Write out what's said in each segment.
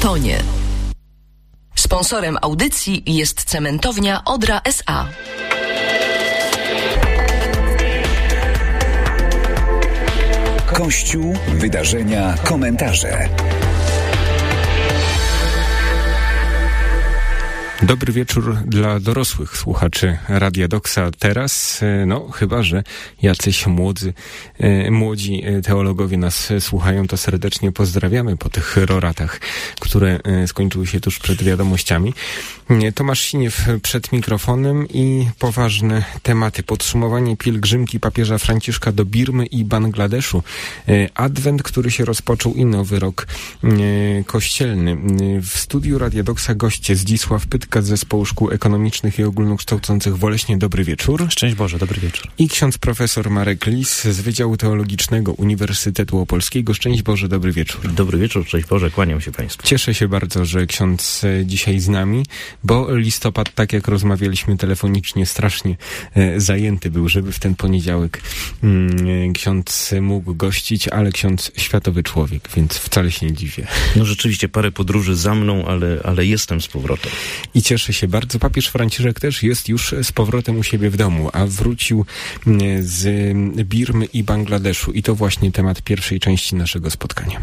tonie. Sponsorem audycji jest cementownia Odra S.A. Kościół, wydarzenia, komentarze. Dobry wieczór dla dorosłych słuchaczy Radia Doksa. Teraz, chyba że jacyś młodzi teologowie nas słuchają, to serdecznie pozdrawiamy po tych roratach, które skończyły się tuż przed wiadomościami. Tomasz Siniew przed mikrofonem i poważne tematy. Podsumowanie pielgrzymki papieża Franciszka do Birmy i Bangladeszu. Adwent, który się rozpoczął i nowy rok kościelny. W studiu Radia Doksa goście Zdzisław Pytka z Zespołu Szkół Ekonomicznych i Ogólnokształcących w Woleśnie. Dobry wieczór. Szczęść Boże, dobry wieczór. I ksiądz profesor Marek Lis z Wydziału Teologicznego Uniwersytetu Opolskiego. Szczęść Boże, dobry wieczór. Dobry wieczór, szczęść Boże, kłaniam się Państwu. Cieszę się bardzo, że ksiądz dzisiaj z nami, bo listopad, tak jak rozmawialiśmy telefonicznie, strasznie zajęty był, żeby w ten poniedziałek ksiądz mógł gościć, ale ksiądz światowy człowiek, więc wcale się nie dziwię. No rzeczywiście parę podróży za mną, ale jestem z powrotem. I cieszę się bardzo. Papież Franciszek też jest już z powrotem u siebie w domu, a wrócił z Birmy i Bangladeszu. I to właśnie temat pierwszej części naszego spotkania.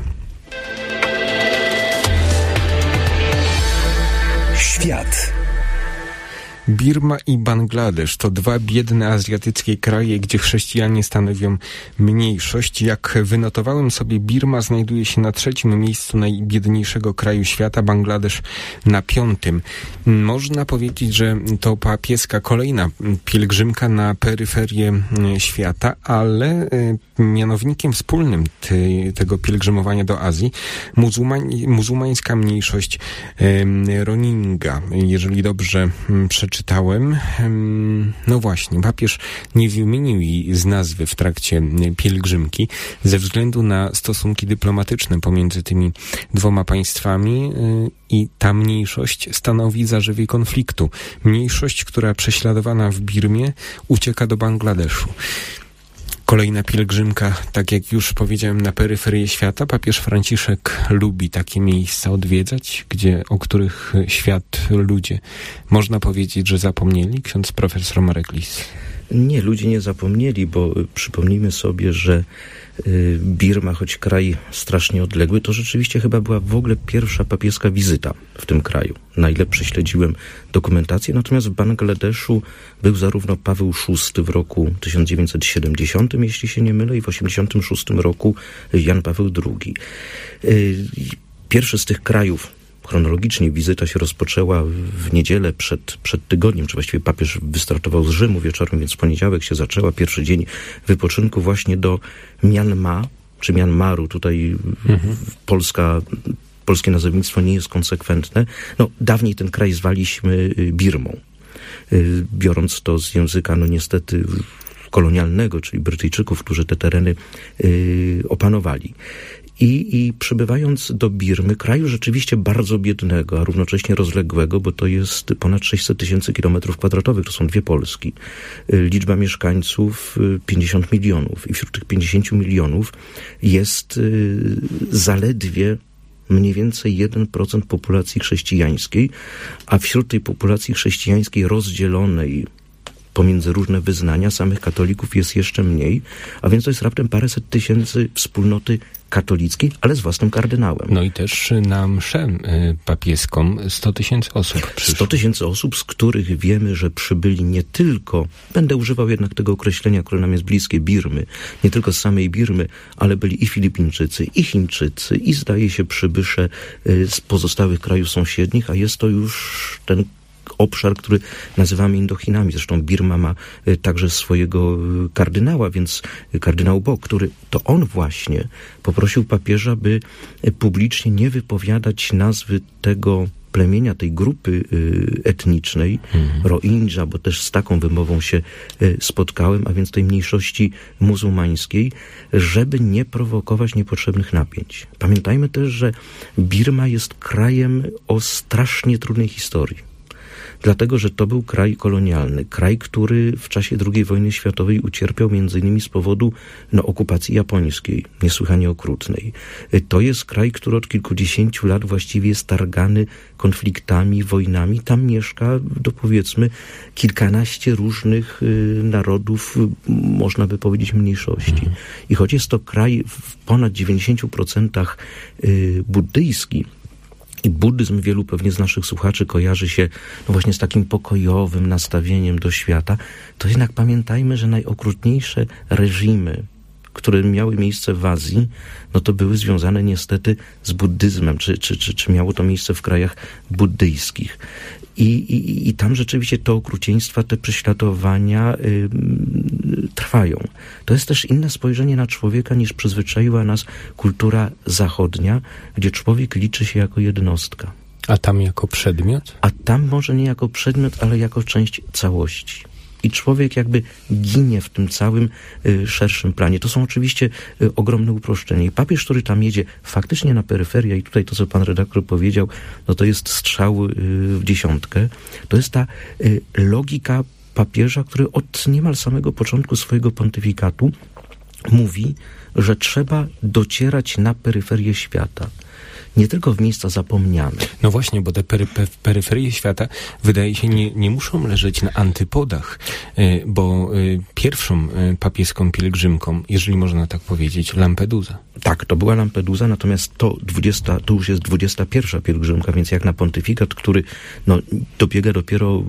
Świat. Birma i Bangladesz to dwa biedne azjatyckie kraje, gdzie chrześcijanie stanowią mniejszość. Jak wynotowałem sobie, Birma znajduje się na 3. miejscu najbiedniejszego kraju świata, Bangladesz na 5. Można powiedzieć, że to papieska kolejna pielgrzymka na peryferię świata, ale mianownikiem wspólnym tego pielgrzymowania do Azji muzułmańska mniejszość Rohingya. Jeżeli dobrze przeczytałem. No właśnie, papież nie wymienił jej z nazwy w trakcie pielgrzymki ze względu na stosunki dyplomatyczne pomiędzy tymi dwoma państwami i ta mniejszość stanowi zarzewie konfliktu. Mniejszość, która prześladowana w Birmie ucieka do Bangladeszu. Kolejna pielgrzymka, tak jak już powiedziałem, na peryferię świata. Papież Franciszek lubi takie miejsca odwiedzać, o których ludzie, można powiedzieć, że zapomnieli. Ksiądz profesor Marek Lis. Nie, ludzie nie zapomnieli, bo przypomnijmy sobie, że Birma, choć kraj strasznie odległy, to rzeczywiście chyba była w ogóle pierwsza papieska wizyta w tym kraju. Na ile prześledziłem dokumentację. Natomiast w Bangladeszu był zarówno Paweł VI w roku 1970, jeśli się nie mylę, i w 1986 roku Jan Paweł II. Pierwszy z tych krajów, chronologicznie wizyta się rozpoczęła w niedzielę przed tygodniem, czy właściwie papież wystartował z Rzymu wieczorem, więc w poniedziałek się zaczęła pierwszy dzień wypoczynku właśnie do Myanmar, czy Myanmaru. Tutaj polskie nazewnictwo nie jest konsekwentne. Dawniej ten kraj zwaliśmy Birmą, biorąc to z języka, niestety kolonialnego, czyli Brytyjczyków, którzy te tereny opanowali. I przybywając do Birmy, kraju rzeczywiście bardzo biednego, a równocześnie rozległego, bo to jest ponad 600 tysięcy kilometrów kwadratowych, to są dwie Polski. Liczba mieszkańców 50 milionów i wśród tych 50 milionów jest zaledwie mniej więcej 1% populacji chrześcijańskiej, a wśród tej populacji chrześcijańskiej rozdzielonej pomiędzy różne wyznania samych katolików jest jeszcze mniej, a więc to jest raptem paręset tysięcy wspólnoty katolickiej, ale z własnym kardynałem. No i też na mszę papieską 100 tysięcy osób przyszło. 100 tysięcy osób, z których wiemy, że przybyli nie tylko, będę używał jednak tego określenia, które nam jest bliskie, Birmy, nie tylko z samej Birmy, ale byli i Filipińczycy, i Chińczycy, i zdaje się przybysze z pozostałych krajów sąsiednich, a jest to już ten obszar, który nazywamy Indochinami. Zresztą Birma ma także swojego kardynała, więc kardynał Bo, to on właśnie poprosił papieża, by publicznie nie wypowiadać nazwy tego plemienia, tej grupy etnicznej, Rohingya, bo też z taką wymową się spotkałem, a więc tej mniejszości muzułmańskiej, żeby nie prowokować niepotrzebnych napięć. Pamiętajmy też, że Birma jest krajem o strasznie trudnej historii. Dlatego, że to był kraj kolonialny, kraj, który w czasie II wojny światowej ucierpiał między innymi z powodu okupacji japońskiej, niesłychanie okrutnej. To jest kraj, który od kilkudziesięciu lat właściwie jest targany konfliktami, wojnami. Tam mieszka, powiedzmy, kilkanaście różnych narodów, można by powiedzieć, mniejszości. I choć jest to kraj w ponad 90% buddyjski, i buddyzm wielu pewnie z naszych słuchaczy kojarzy się właśnie z takim pokojowym nastawieniem do świata, to jednak pamiętajmy, że najokrutniejsze reżimy, które miały miejsce w Azji, to były związane niestety z buddyzmem, czy miało to miejsce w krajach buddyjskich. I tam rzeczywiście te okrucieństwa, te prześladowania trwają. To jest też inne spojrzenie na człowieka, niż przyzwyczaiła nas kultura zachodnia, gdzie człowiek liczy się jako jednostka. A tam jako przedmiot? A tam może nie jako przedmiot, ale jako część całości. I człowiek jakby ginie w tym całym szerszym planie. To są oczywiście ogromne uproszczenia. I papież, który tam jedzie faktycznie na peryferię, i tutaj to, co pan redaktor powiedział, to jest strzał w dziesiątkę. To jest ta logika papieża, który od niemal samego początku swojego pontyfikatu mówi, że trzeba docierać na peryferię świata. Nie tylko w miejsca zapomniane. No właśnie, bo te peryferie świata, wydaje się, nie muszą leżeć na antypodach, bo pierwszą papieską pielgrzymką, jeżeli można tak powiedzieć, Lampedusa. Tak, to była Lampedusa, natomiast to już jest 21. pielgrzymka, więc jak na pontyfikat, który dobiega dopiero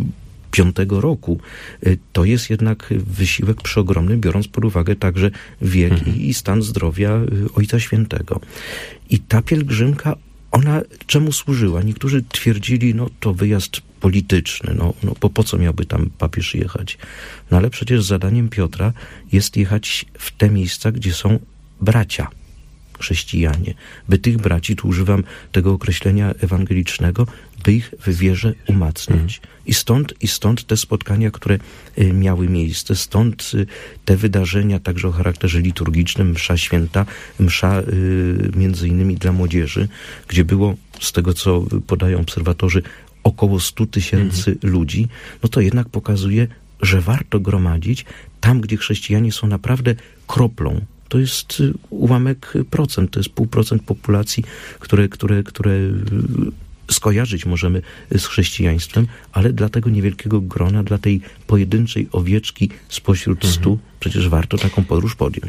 5 roku, to jest jednak wysiłek przeogromny, biorąc pod uwagę także wiek i stan zdrowia Ojca Świętego. I ta pielgrzymka, ona czemu służyła? Niektórzy twierdzili, to wyjazd polityczny, po co miałby tam papież jechać? Ale przecież zadaniem Piotra jest jechać w te miejsca, gdzie są bracia chrześcijanie, by tych braci, tu używam tego określenia ewangelicznego, by ich w wierze umacniać. I stąd te spotkania, które miały miejsce, stąd te wydarzenia także o charakterze liturgicznym, msza święta, msza między innymi dla młodzieży, gdzie było, z tego co podają obserwatorzy, około 100 000 ludzi, to jednak pokazuje, że warto gromadzić tam, gdzie chrześcijanie są naprawdę kroplą. To jest ułamek procent, to jest 0,5% populacji, które skojarzyć możemy z chrześcijaństwem, ale dla tego niewielkiego grona, dla tej pojedynczej owieczki spośród 100, przecież warto taką podróż podjąć.